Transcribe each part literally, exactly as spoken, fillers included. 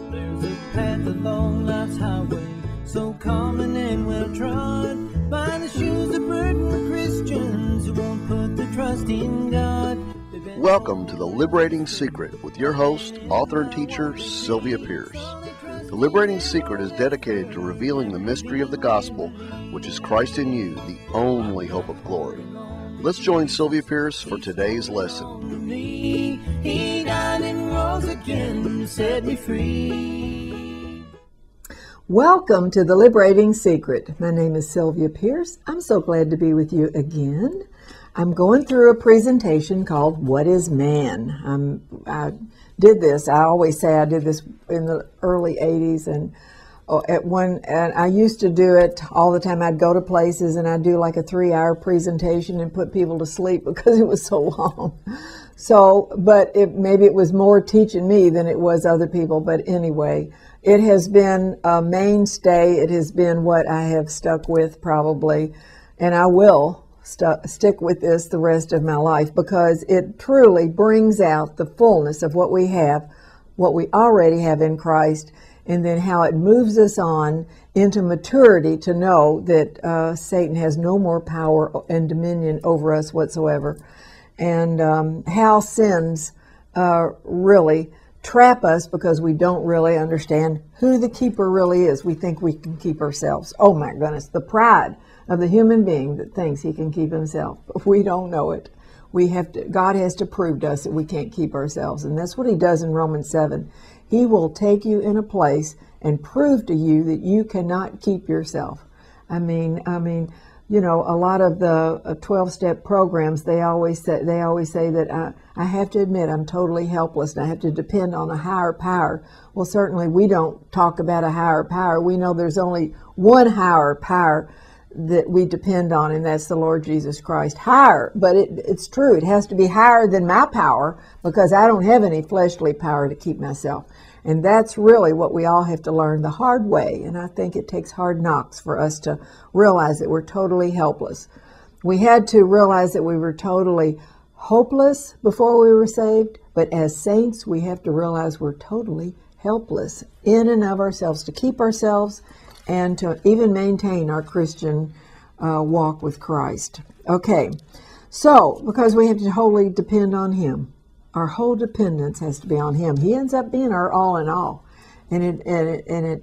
There's a path along life's highway, so common and well trod, by the shoes of burdened Christians who won't put their trust in God. Welcome to The Liberating Secret with your host, author and teacher, Sylvia Pierce. The Liberating Secret is dedicated to revealing the mystery of the gospel, which is Christ in you, the only hope of glory. Let's join Sylvia Pierce for today's lesson. He died and rose again to set me free. Welcome to The Liberating Secret. My name is Sylvia Pierce. I'm so glad to be with you again. I'm going through a presentation called What is Man? Um, I did this. I always say I did this in the early eighties, and oh, at one, and I used to do it all the time. I'd go to places and I'd do like a three-hour presentation and put people to sleep because it was so long. So, but it, maybe it was more teaching me than it was other people. But anyway, it has been a mainstay. It has been what I have stuck with probably, and I will st- stick with this the rest of my life because it truly brings out the fullness of what we have, what we already have in Christ, and then how it moves us on into maturity to know that uh, Satan has no more power and dominion over us whatsoever, and um, how sins uh, really trap us because we don't really understand who the keeper really is. We think we can keep ourselves. Oh my goodness, the pride of the human being that thinks he can keep himself. But we don't know it. We have to, God has to prove to us that we can't keep ourselves. And that's what he does in Romans seven. He will take you in a place and prove to you that you cannot keep yourself. I mean, I mean, you know, a lot of the twelve-step programs, they always say, they always say that I, I have to admit I'm totally helpless and I have to depend on a higher power. Well, certainly we don't talk about a higher power. We know there's only one higher power that we depend on, and that's the Lord Jesus Christ. Higher, but it, it's true. It has to be higher than my power because I don't have any fleshly power to keep myself. And that's really what we all have to learn the hard way. And I think it takes hard knocks for us to realize that we're totally helpless. We had to realize that we were totally hopeless before we were saved, but as saints, we have to realize we're totally helpless in and of ourselves to keep ourselves and to even maintain our Christian uh, walk with Christ. Okay, so because we have to wholly depend on him, our whole dependence has to be on him. He ends up being our all in all, and it and it and it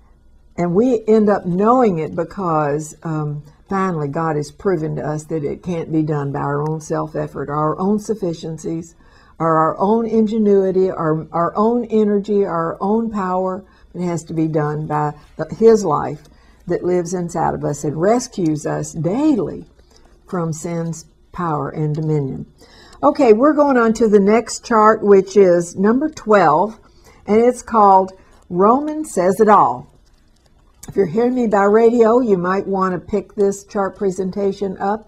and we end up knowing it because um, finally God has proven to us that it can't be done by our own self-effort, our own sufficiencies, or our own ingenuity, our our own energy, our own power. It has to be done by the, his life that lives inside of us and rescues us daily from sin's power and dominion. Okay, we're going on to the next chart, which is number twelve, and it's called Romans Says It All. If you're hearing me by radio, you might want to pick this chart presentation up.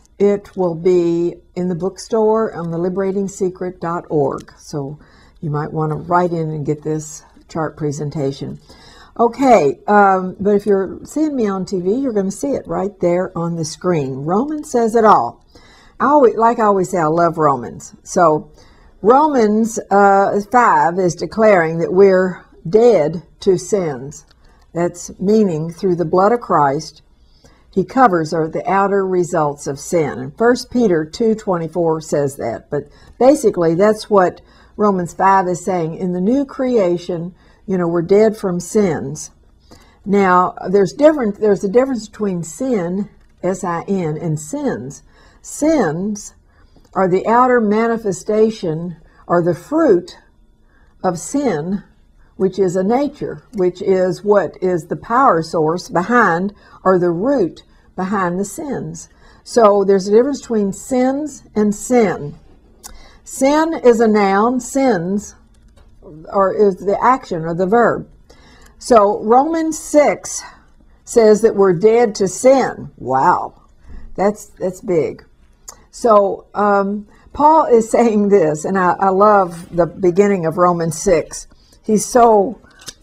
It will be in the bookstore on the liberating secret dot org, so you might want to write in and get this chart presentation. Okay, um, but if you're seeing me on T V, you're going to see it right there on the screen. Romans Says It All. I always, like I always say, I love Romans. So Romans uh, five is declaring that we're dead to sins. That's meaning through the blood of Christ, he covers are the outer results of sin. And First Peter two twenty-four says that. But basically, that's what Romans five is saying. In the new creation, you know, we're dead from sins. Now, there's different. There's a difference between sin, S I N, and sins. Sins are the outer manifestation or the fruit of sin, which is a nature, which is what is the power source behind or the root behind the sins. So there's a difference between sins and sin. Sin is a noun, sins or is the action or the verb. So Romans six says that we're dead to sin. Wow, that's that's big. So um, Paul is saying this, and I, I love the beginning of Romans six. He's so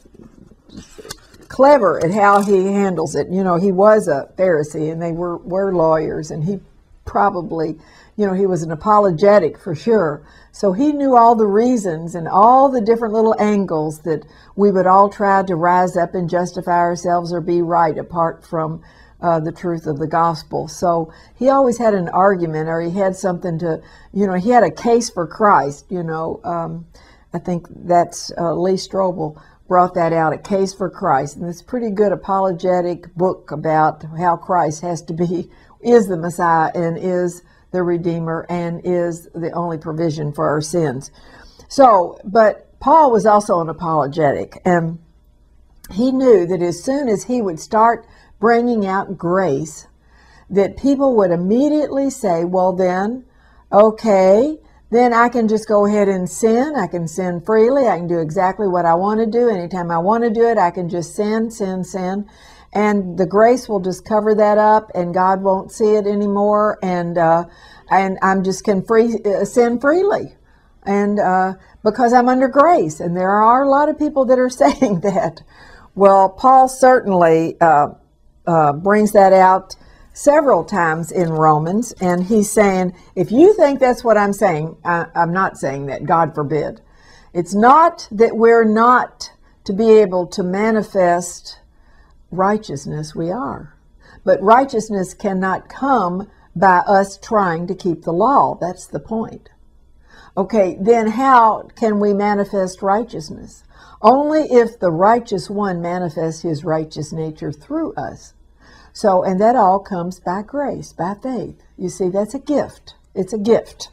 clever at how he handles it. You know, he was a Pharisee, and they were, were lawyers, and he probably, you know, he was an apologetic for sure. So he knew all the reasons and all the different little angles that we would all try to rise up and justify ourselves or be right apart from uh, the truth of the gospel. So he always had an argument, or he had something to, you know, he had a case for Christ, you know. Um, I think that's uh, Lee Strobel brought that out, A Case for Christ. And it's a pretty good apologetic book about how Christ has to be, is the Messiah and is the Redeemer and is the only provision for our sins. So, but Paul was also an apologetic, and he knew that as soon as he would start bringing out grace, that people would immediately say, well then, okay, then I can just go ahead and sin. I can sin freely. I can do exactly what I want to do. Anytime I want to do it, I can just sin, sin, sin. And the grace will just cover that up, and God won't see it anymore. And uh, and I'm just can free uh, sin freely, and uh, because I'm under grace. And there are a lot of people that are saying that. Well, Paul certainly uh, uh, brings that out several times in Romans, and he's saying, if you think that's what I'm saying, I, I'm not saying that. God forbid. It's not that we're not to be able to manifest righteousness. We are. But righteousness cannot come by us trying to keep the law. That's the point. Okay, then how can we manifest righteousness? Only if the righteous one manifests his righteous nature through us. So, and that all comes by grace, by faith. You see, that's a gift. It's a gift.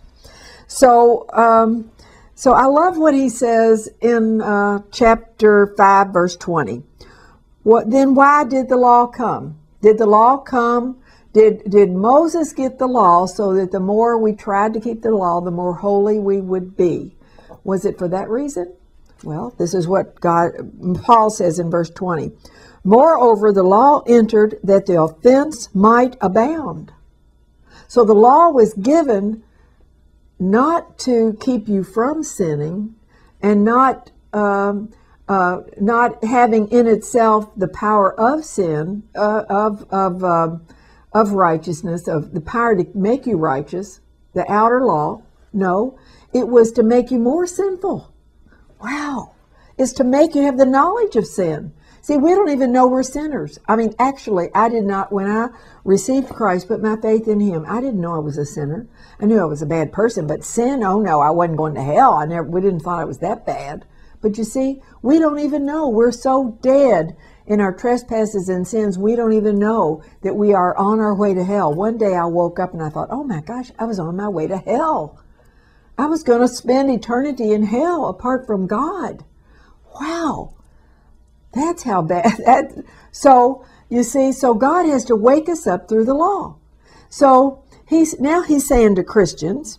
So, um, so I love what he says in uh, chapter five, verse twenty. What, then why did the law come? Did the law come? Did, did Moses get the law so that the more we tried to keep the law, the more holy we would be? Was it for that reason? Well, this is what God, Paul says in verse twenty. Moreover, the law entered that the offense might abound. So the law was given not to keep you from sinning, and not um, Uh, not having in itself the power of sin, uh, of of uh, of righteousness, of the power to make you righteous, the outer law. No, it was to make you more sinful. Wow. It's to make you have the knowledge of sin. See, we don't even know we're sinners. I mean, actually, I did not, when I received Christ, put my faith in him, I didn't know I was a sinner. I knew I was a bad person, but sin, oh no, I wasn't going to hell. I never, we didn't thought it was that bad. But you see, we don't even know. We're so dead in our trespasses and sins, we don't even know that we are on our way to hell. One day I woke up and I thought, oh my gosh, I was on my way to hell. I was going to spend eternity in hell apart from God. Wow. That's how bad. That, so, you see, so God has to wake us up through the law. So, he's now he's saying to Christians,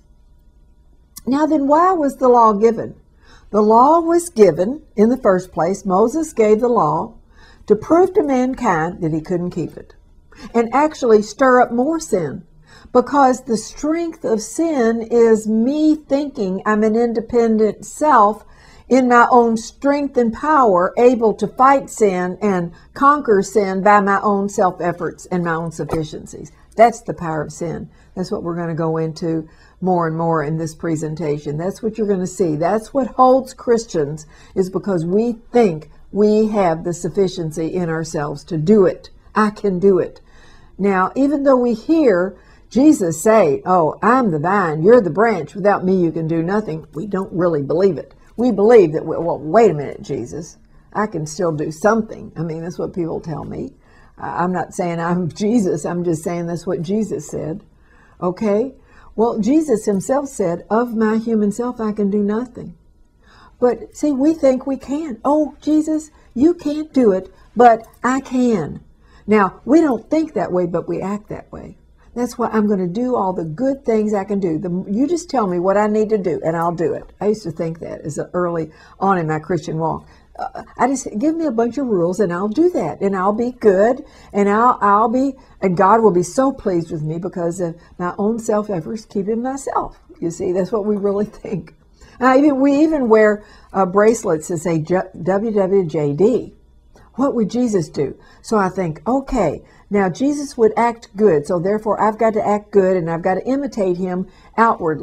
now then why was the law given? The law was given, in the first place, Moses gave the law to prove to mankind that he couldn't keep it, and actually stir up more sin, because the strength of sin is me thinking I'm an independent self in my own strength and power, able to fight sin and conquer sin by my own self-efforts and my own sufficiencies. That's the power of sin. That's what we're going to go into more and more in this presentation. That's what you're going to see. That's what holds Christians, is because we think we have the sufficiency in ourselves to do it. I can do it. Now, even though we hear Jesus say, oh, I'm the vine, you're the branch, without me you can do nothing, we don't really believe it. We believe that, well, wait a minute, Jesus, I can still do something. I mean, that's what people tell me. I'm not saying I'm Jesus, I'm just saying that's what Jesus said. Okay? Well, Jesus himself said, of my human self, I can do nothing. But see, we think we can. Oh, Jesus, you can't do it, but I can. Now, we don't think that way, but we act that way. That's why I'm going to do all the good things I can do. The, you just tell me what I need to do, and I'll do it. I used to think that as early on in my Christian walk. Uh, I just give me a bunch of rules, and I'll do that, and I'll be good, and I'll I'll be, and God will be so pleased with me because of my own self-efforts keeping myself. You see, that's what we really think. And even we even wear uh, bracelets that say W W J D. What would Jesus do? So I think, okay, now Jesus would act good, so therefore I've got to act good, and I've got to imitate him outwardly.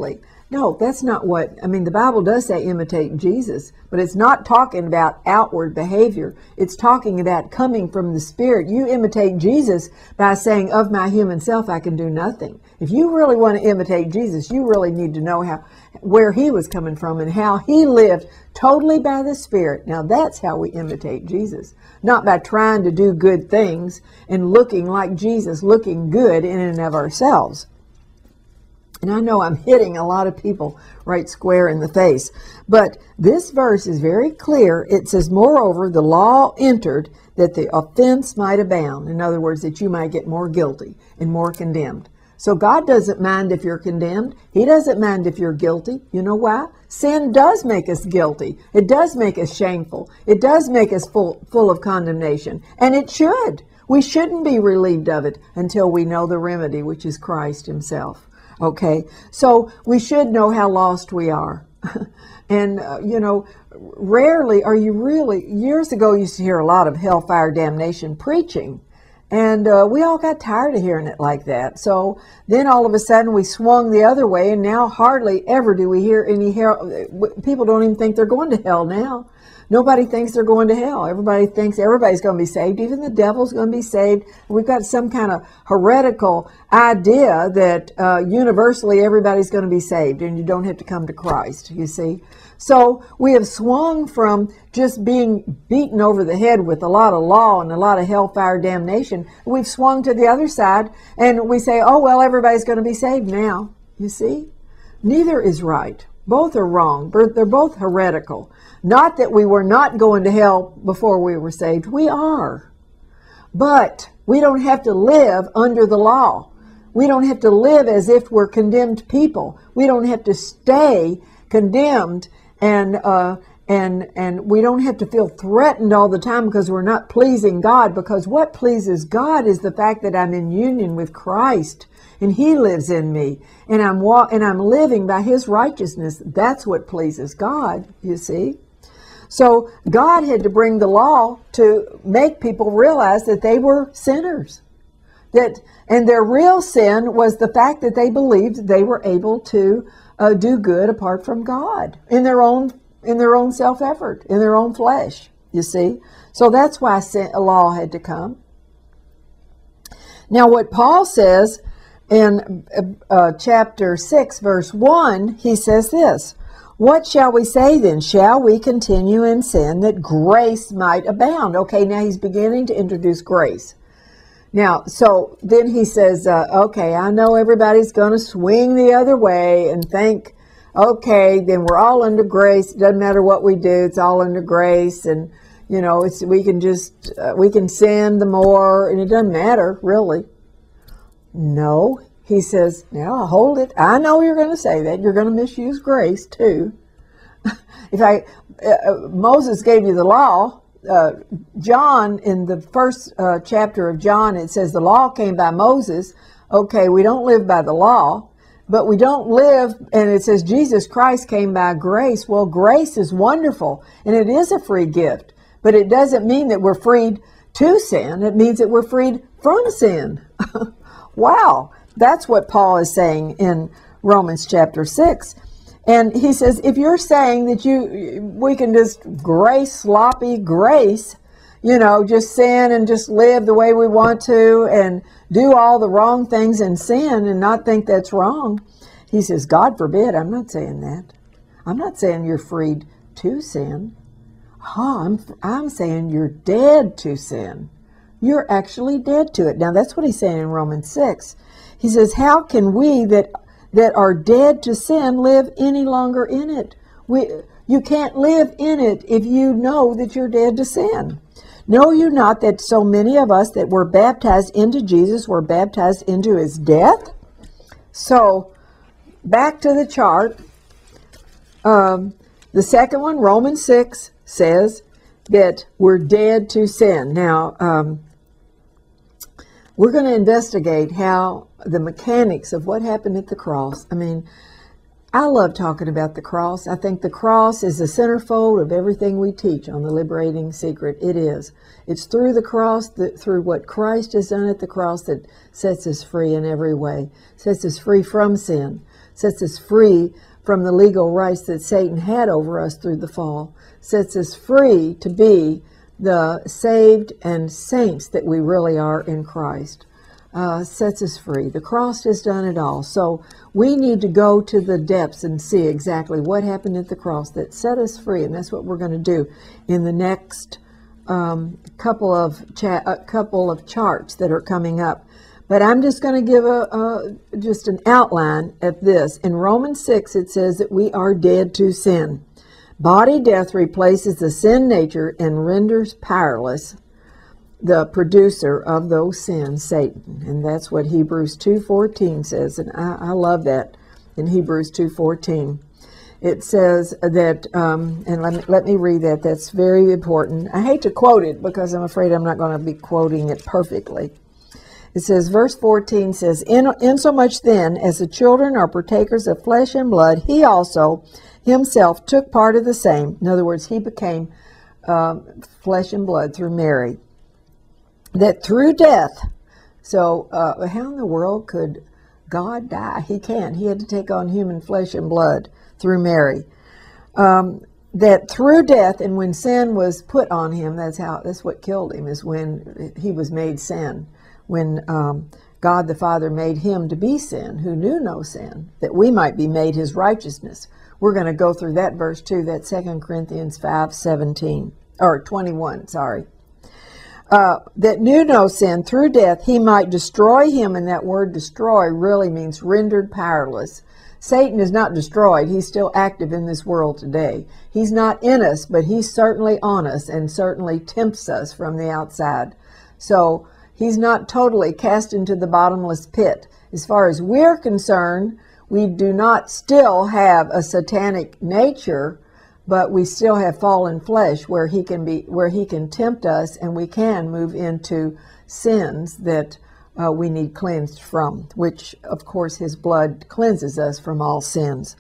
No, that's not what, I mean, the Bible does say imitate Jesus, but it's not talking about outward behavior. It's talking about coming from the Spirit. You imitate Jesus by saying, of my human self, I can do nothing. If you really want to imitate Jesus, you really need to know how, where he was coming from and how he lived totally by the Spirit. Now that's how we imitate Jesus, not by trying to do good things and looking like Jesus, looking good in and of ourselves. And I know I'm hitting a lot of people right square in the face, but this verse is very clear. It says, moreover, the law entered that the offense might abound. In other words, that you might get more guilty and more condemned. So God doesn't mind if you're condemned. He doesn't mind if you're guilty. You know why? Sin does make us guilty. It does make us shameful. It does make us full, full of condemnation. And it should. We shouldn't be relieved of it until we know the remedy, which is Christ himself. Okay, so we should know how lost we are. And, uh, you know, rarely are you really, years ago you used to hear a lot of hellfire damnation preaching. And uh, we all got tired of hearing it like that. So then all of a sudden we swung the other way, and now hardly ever do we hear any hell. People don't even think they're going to hell now. Nobody thinks they're going to hell. Everybody thinks everybody's going to be saved. Even the devil's going to be saved. We've got some kind of heretical idea that uh, universally everybody's going to be saved and you don't have to come to Christ, you see. So we have swung from just being beaten over the head with a lot of law and a lot of hellfire damnation. We've swung to the other side and we say, oh, well, everybody's going to be saved now, you see. Neither is right. Both are wrong. They're both heretical. Not that we were not going to hell before we were saved. We are. But we don't have to live under the law. We don't have to live as if we're condemned people. We don't have to stay condemned, and uh, and and we don't have to feel threatened all the time because we're not pleasing God. Because what pleases God is the fact that I'm in union with Christ. And he lives in me, and I'm wa- and I'm living by his righteousness. That's what pleases God, you see. So God had to bring the law to make people realize that they were sinners. That and their real sin was the fact that they believed they were able to uh, do good apart from God in their own in their own self-effort, in their own flesh, you see. So that's why sin, a law had to come. Now what Paul says in uh, chapter six, verse one, he says this, what shall we say then? Shall we continue in sin that grace might abound? Okay, now he's beginning to introduce grace. Now, so then he says, uh, okay, I know everybody's going to swing the other way and think, okay, then we're all under grace. It doesn't matter what we do. It's all under grace. And, you know, it's we can just, uh, we can sin the more, and it doesn't matter, really. No, he says, now hold it. I know you're going to say that. You're going to misuse grace too. If I, uh, Moses gave you the law, uh, John, in the first uh, chapter of John, it says the law came by Moses. Okay, we don't live by the law, but we don't live, and it says Jesus Christ came by grace. Well, grace is wonderful, and it is a free gift, but it doesn't mean that we're freed to sin. It means that we're freed from sin. Wow, that's what Paul is saying in Romans chapter six. And he says, if you're saying that you we can just grace, sloppy grace, you know, just sin and just live the way we want to and do all the wrong things and sin and not think that's wrong. He says, God forbid, I'm not saying that. I'm not saying you're freed to sin. Oh, I'm, I'm saying you're dead to sin. You're actually dead to it. Now, that's what he's saying in Romans six. He says, how can we that that are dead to sin live any longer in it? We, you can't live in it if you know that you're dead to sin. Know you not that so many of us that were baptized into Jesus were baptized into his death? So, back to the chart. Um, the second one, Romans six, says that we're dead to sin. Now, um, we're going to investigate how the mechanics of what happened at the cross. I mean, I love talking about the cross. I think the cross is the centerfold of everything we teach on the Liberating Secret. It is. It's through the cross, that, through what Christ has done at the cross, that sets us free in every way. Sets us free from sin. Sets us free from the legal rights that Satan had over us through the fall, sets us free to be the saved and saints that we really are in Christ. Uh, sets us free. The cross has done it all. So we need to go to the depths and see exactly what happened at the cross that set us free, and that's what we're going to do in the next um, couple of cha- a couple of charts that are coming up. But I'm just going to give a, a just an outline of this. In Romans six, it says that we are dead to sin. Body death replaces the sin nature and renders powerless the producer of those sins, Satan. And that's what Hebrews two fourteen says. And I, I love that in Hebrews two fourteen. It says that, um, and let me, let me read that. That's very important. I hate to quote it because I'm afraid I'm not going to be quoting it perfectly. It says, verse fourteen says, In, Insomuch then, as the children are partakers of flesh and blood, he also himself took part of the same. In other words, he became um, flesh and blood through Mary. That through death, so uh, how in the world could God die? He can't. He had to take on human flesh and blood through Mary. Um, that through death, and when sin was put on him, that's how. That's what killed him. Is when he was made sin. When um, God the Father made him to be sin, who knew no sin, that we might be made his righteousness. We're going to go through that verse too. That's Second Corinthians five seventeen or twenty-one. Sorry. Uh, that knew no sin, through death he might destroy him, and that word destroy really means rendered powerless. Satan is not destroyed. He's still active in this world today. He's not in us, but he's certainly on us and certainly tempts us from the outside. So he's not totally cast into the bottomless pit. As far as we're concerned, we do not still have a satanic nature, but we still have fallen flesh where he can be, where he can tempt us, and we can move into sins that uh, we need cleansed from, which of course his blood cleanses us from all sins.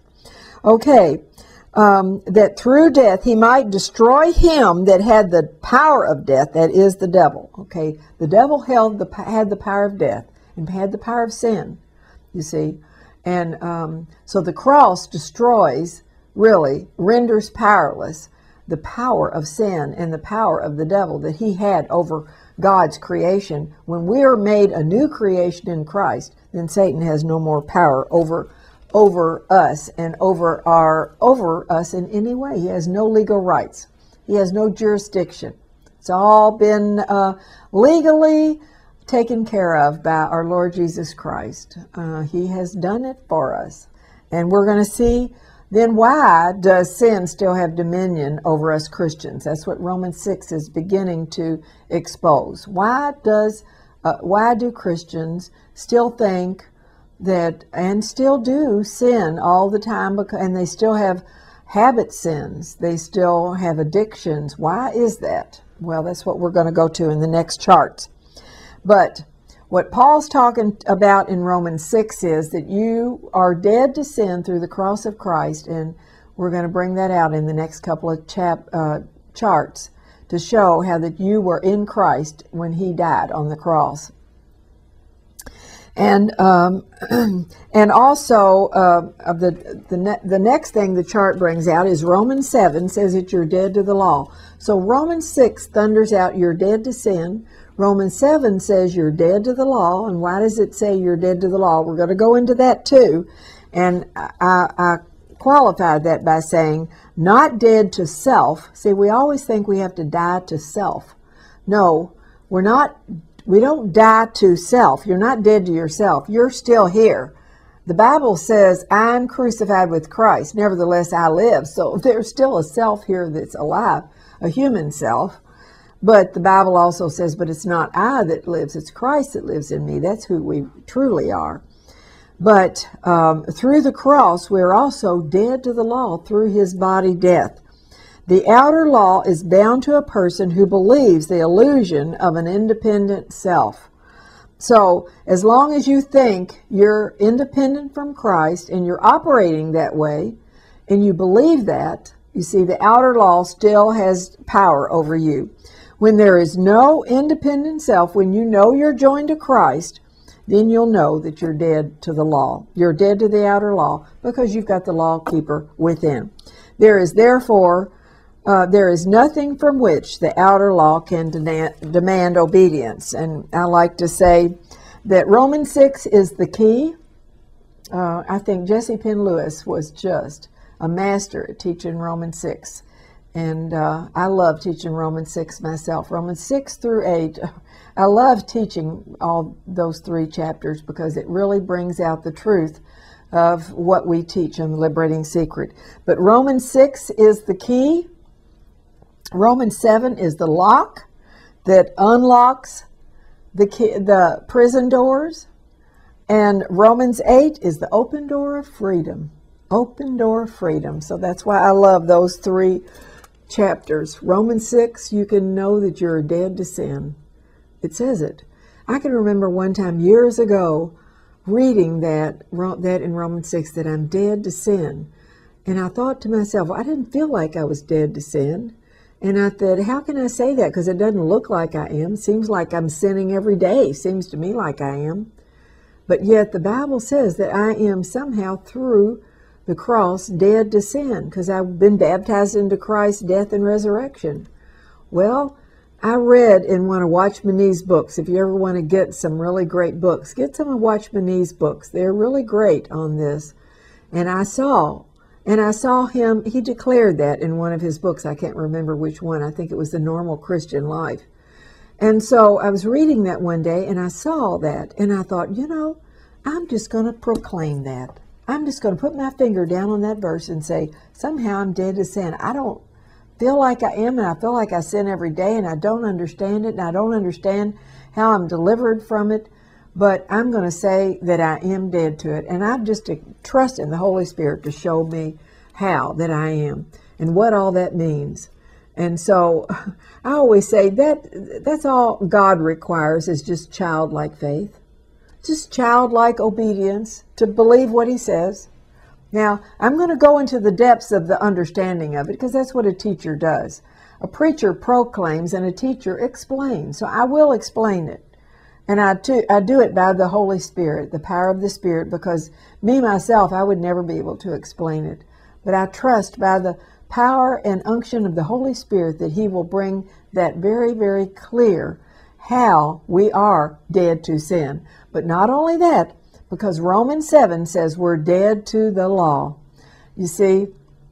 Okay, um, that through death he might destroy him that had the power of death, that is the devil. Okay, the devil held the had the power of death and had the power of sin, you see, and um, so the cross destroys. Really renders powerless the power of sin and the power of the devil that he had over God's creation. When we are made a new creation in Christ, then Satan has no more power over over us and over our over us in any way. He has no legal rights. He has no jurisdiction. It's all been uh, legally taken care of by our Lord Jesus Christ. Uh, he has done it for us, and we're going to see. Then why does sin still have dominion over us Christians? That's what Romans six is beginning to expose. Why does, uh, why do Christians still think that, and still do, sin all the time, because, and they still have habit sins, they still have addictions? Why is that? Well, that's what we're going to go to in the next charts. But what Paul's talking about in Romans six is that you are dead to sin through the cross of Christ, and we're going to bring that out in the next couple of chap, uh, charts to show how that you were in Christ when he died on the cross. And um, and also uh, of the the, ne the next thing the chart brings out is Romans seven says that you're dead to the law. So Romans six thunders out you're dead to sin. Romans seven says you're dead to the law. And why does it say you're dead to the law? We're going to go into that too. And I, I qualified that by saying not dead to self. See, we always think we have to die to self. No, we're not. We don't die to self. You're not dead to yourself. You're still here. The Bible says, I'm crucified with Christ. Nevertheless, I live. So there's still a self here that's alive, a human self. But the Bible also says, but it's not I that lives, it's Christ that lives in me. That's who we truly are. But um, through the cross, we're also dead to the law through his body death. The outer law is bound to a person who believes the illusion of an independent self. So as long as you think you're independent from Christ and you're operating that way, and you believe that, you see, the outer law still has power over you. When there is no independent self, when you know you're joined to Christ, then you'll know that you're dead to the law. You're dead to the outer law because you've got the law keeper within. There is therefore, uh, there is nothing from which the outer law can de- demand obedience. And I like to say that Romans six is the key. Uh, I think Jesse Penn Lewis was just a master at teaching Romans six. And uh, I love teaching Romans six myself. Romans six through eight. I love teaching all those three chapters because it really brings out the truth of what we teach in the Liberating Secret. But Romans six is the key. Romans seven is the lock that unlocks the key, the prison doors. And Romans eight is the open door of freedom. Open door of freedom. So that's why I love those three chapters. Romans six, you can know that you're dead to sin. It says it. I can remember one time years ago reading that, that in Romans six, that I'm dead to sin. And I thought to myself, well, I didn't feel like I was dead to sin. And I thought, how can I say that? Because it doesn't look like I am. Seems like I'm sinning every day. Seems to me like I am. But yet the Bible says that I am somehow through the cross dead to sin because I've been baptized into Christ's death and resurrection. Well, I read in one of Watchman Nee's books. If you ever want to get some really great books, get some of Watchman Nee's books. They're really great on this. And I saw, and I saw him, he declared that in one of his books. I can't remember which one. I think it was The Normal Christian Life. And so I was reading that one day and I saw that and I thought, you know, I'm just going to proclaim that. I'm just going to put my finger down on that verse and say, somehow I'm dead to sin. I don't feel like I am, and I feel like I sin every day, and I don't understand it, and I don't understand how I'm delivered from it, but I'm going to say that I am dead to it, and I just trust in the Holy Spirit to show me how that I am and what all that means. And so I always say that that's all God requires is just childlike faith, just childlike obedience to believe what he says. Now, I'm going to go into the depths of the understanding of it because that's what a teacher does. A preacher proclaims and a teacher explains. So I will explain it. And I, too, I do it by the Holy Spirit, the power of the Spirit, because me, myself, I would never be able to explain it. But I trust by the power and unction of the Holy Spirit that he will bring that very, very clear how we are dead to sin. But not only that, because Romans seven says we're dead to the law. You see,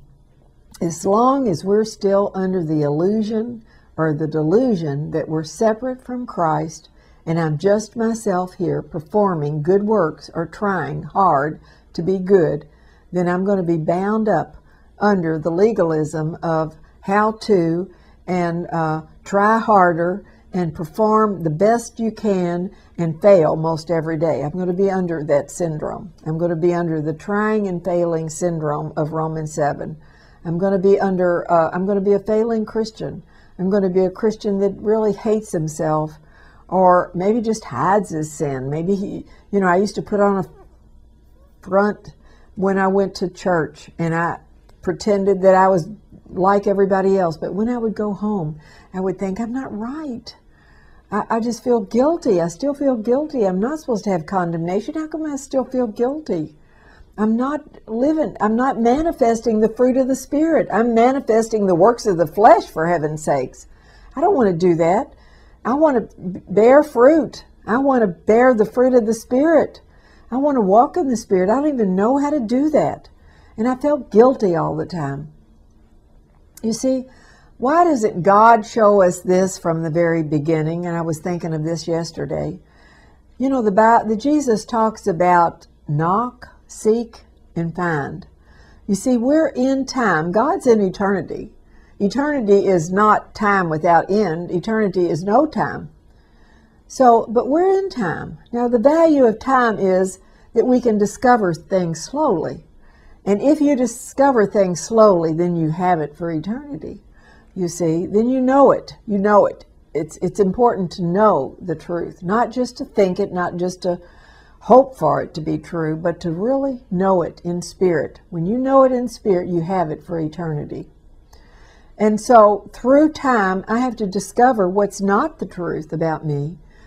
as long as we're still under the illusion or the delusion that we're separate from Christ and I'm just myself here performing good works or trying hard to be good, then I'm going to be bound up under the legalism of how to and uh, try harder and perform the best you can and fail most every day. I'm going to be under that syndrome. I'm going to be under the trying and failing syndrome of Romans seven. I'm going to be under, uh, I'm going to be a failing Christian. I'm going to be a Christian that really hates himself or maybe just hides his sin. Maybe he, you know, I used to put on a front when I went to church and I pretended that I was like everybody else. But when I would go home, I would think, I'm not right. I, I just feel guilty. I still feel guilty. I'm not supposed to have condemnation. How come I still feel guilty? I'm not living, I'm not manifesting the fruit of the Spirit. I'm manifesting the works of the flesh, for heaven's sakes. I don't want to do that. I want to bear fruit. I want to bear the fruit of the Spirit. I want to walk in the Spirit. I don't even know how to do that. And I felt guilty all the time. You see, why doesn't God show us this from the very beginning? And I was thinking of this yesterday. You know, the, the Jesus talks about knock, seek, and find. You see, we're in time. God's in eternity. Eternity is not time without end. Eternity is no time. So, but we're in time. Now, the value of time is that we can discover things slowly. And if you discover things slowly, then you have it for eternity. You see, then you know it. You know it. It's, it's important to know the truth, not just to think it, not just to hope for it to be true, but to really know it in spirit. When you know it in spirit, you have it for eternity. And so through time, I have to discover what's not the truth about me.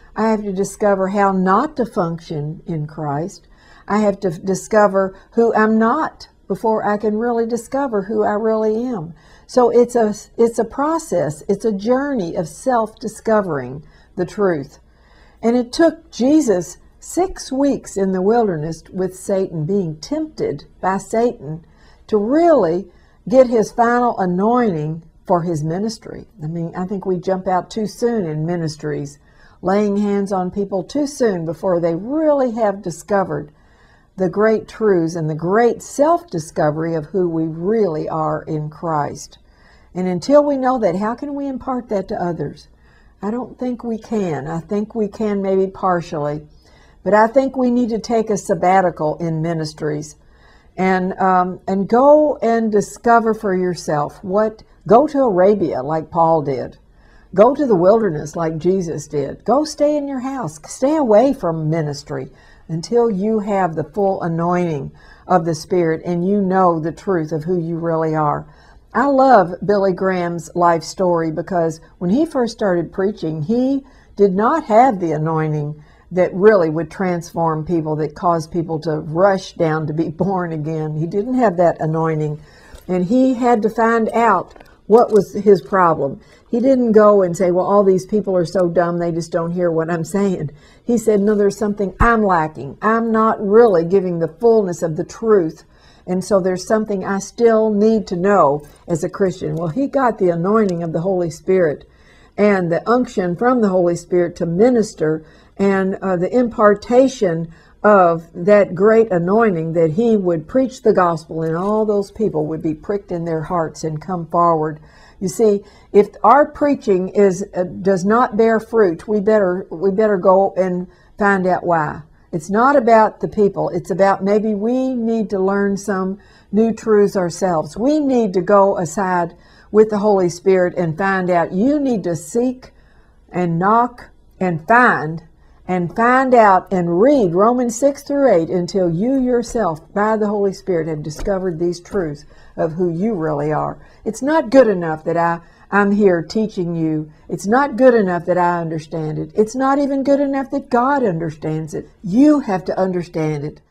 I have to discover how not to function in Christ. I have to discover who I'm not before I can really discover who I really am. So it's a, it's a process. It's a journey of self-discovering the truth. And it took Jesus six weeks in the wilderness with Satan, being tempted by Satan, to really get his final anointing for his ministry. I mean, I think we jump out too soon in ministries, laying hands on people too soon before they really have discovered the great truths and the great self-discovery of who we really are in Christ. And until we know that, how can we impart that to others? I don't think we can. I think we can maybe partially. But I think we need to take a sabbatical in ministries and um, and go and discover for yourself what, go to Arabia like Paul did. Go to the wilderness like Jesus did. Go stay in your house. Stay away from ministry until you have the full anointing of the Spirit and you know the truth of who you really are. I love Billy Graham's life story because when he first started preaching, he did not have the anointing that really would transform people, that caused people to rush down to be born again. He didn't have that anointing, and he had to find out what was his problem. He didn't go and say, well, all these people are so dumb, they just don't hear what I'm saying. He said, no, there's something I'm lacking. I'm not really giving the fullness of the truth, and so there's something I still need to know as a Christian. Well, he got the anointing of the Holy Spirit and the unction from the Holy Spirit to minister, and uh, the impartation of that great anointing, that he would preach the gospel and all those people would be pricked in their hearts and come forward. You see, if our preaching is uh, does not bear fruit, we better we better go and find out why. It's not about the people. It's about maybe we need to learn some new truths ourselves. We need to go aside with the Holy Spirit and find out. You need to seek and knock and find and find out and read Romans six through eight until you yourself, by the Holy Spirit, have discovered these truths of who you really are. It's not good enough that I, I'm here teaching you. It's not good enough that I understand it. It's not even good enough that God understands it. You have to understand it.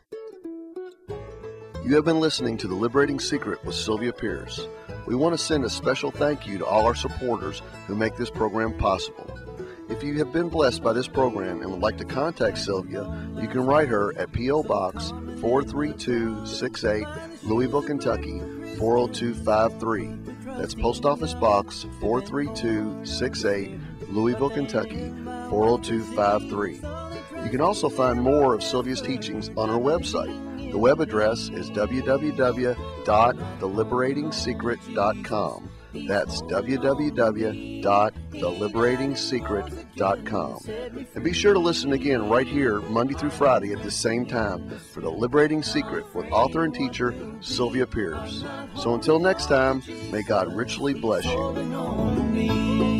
You have been listening to The Liberating Secret with Sylvia Pierce. We want to send a special thank you to all our supporters who make this program possible. If you have been blessed by this program and would like to contact Sylvia, you can write her at P O Box four three two six eight, Louisville, Kentucky four oh two five three. That's Post Office Box four three two six eight, Louisville, Kentucky four oh two five three. You can also find more of Sylvia's teachings on her website. The web address is w w w dot the liberating secret dot com. That's w w w dot the liberating secret dot com. And be sure to listen again right here Monday through Friday at the same time for The Liberating Secret with author and teacher Sylvia Pierce. So until next time, may God richly bless you.